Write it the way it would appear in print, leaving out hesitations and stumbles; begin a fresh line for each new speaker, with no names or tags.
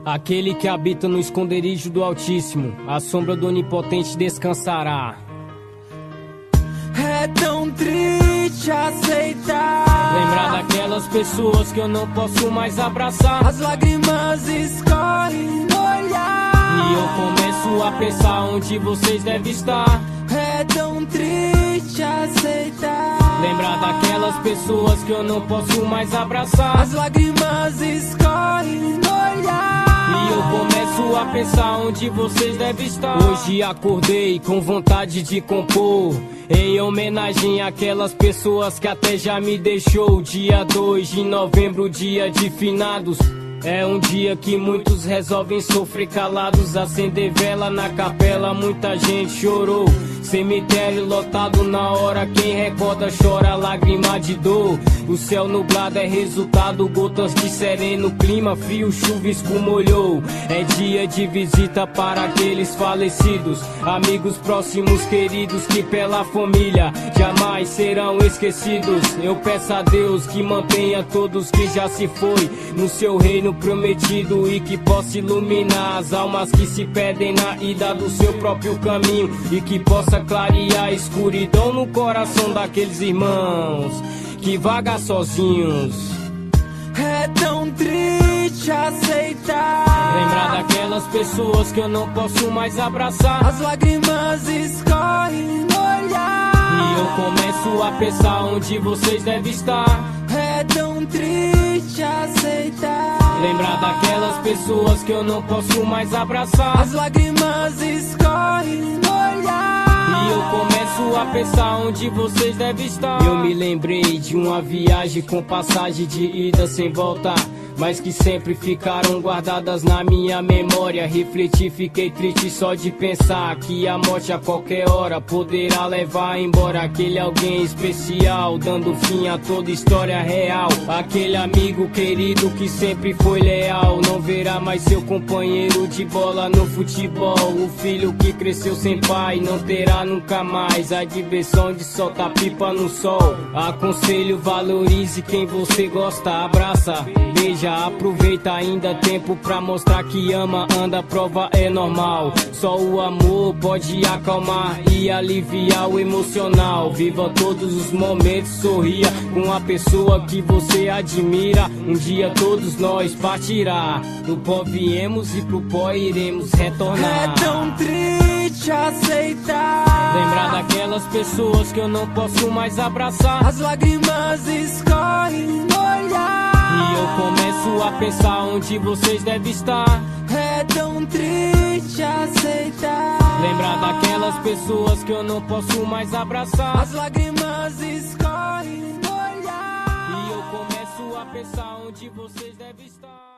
Aquele que habita no esconderijo do Altíssimo, a sombra do Onipotente descansará.
É tão triste aceitar,
lembrar daquelas pessoas que eu não posso mais abraçar.
as lágrimas escorrem no olhar,
E eu começo a pensar onde vocês devem estar.
é tão triste aceitar,
Lembrar daquelas pessoas que eu não posso mais abraçar.
as lágrimas escorrem no olhar,
E eu começo a pensar onde vocês devem estar. Hoje acordei com vontade de compor, em homenagem àquelas pessoas que até já me deixou. Dia 2 de novembro, dia de finados. É um dia que muitos resolvem sofrer calados. Acender vela na capela, muita gente chorou. Cemitério lotado na hora, quem recorda chora lágrima de dor. O céu nublado é resultado, gotas de sereno, clima frio, chuvisco molhou. É dia de visita para aqueles falecidos, amigos próximos queridos que pela família jamais serão esquecidos. Eu peço a Deus que mantenha todos que já se foi no seu reino prometido, e que possa iluminar as almas que se perdem na ida do seu próprio caminho, e que possa clarear a escuridão no coração daqueles irmãos que vagam sozinhos.
é tão triste aceitar,
Lembrar daquelas pessoas que eu não posso mais abraçar.
as lágrimas escorrem no olhar,
E eu começo a pensar onde vocês devem estar.
é tão triste aceitar,
Lembrar daquelas pessoas que eu não posso mais abraçar.
as lágrimas escorrem no olhar,
E eu começo a pensar onde vocês devem estar. Eu me lembrei de uma viagem com passagem de ida sem volta, mas que sempre ficaram guardadas na minha memória. Refleti, fiquei triste só de pensar que a morte a qualquer hora poderá levar embora aquele alguém especial, dando fim a toda história real. Aquele amigo querido que sempre foi leal, não verá mais seu companheiro de bola no futebol. O filho que cresceu sem pai não terá nunca mais a diversão de soltar pipa no sol. Aconselho, valorize quem você gosta, abraça, beija, aproveita ainda tempo pra mostrar que ama, anda, a prova é normal. Só o amor pode acalmar e aliviar o emocional. Viva todos os momentos, sorria com a pessoa que você admira. Um dia todos nós partirá, do pó viemos e pro pó iremos retornar.
é tão triste aceitar,
Lembrar daquelas pessoas que eu não posso mais abraçar.
as lágrimas escorrem no olhar,
E eu começo a pensar onde vocês devem estar.
é tão triste aceitar,
Lembrar daquelas pessoas que eu não posso mais abraçar.
as lágrimas escorrem no olhar,
E eu começo a pensar onde vocês devem estar.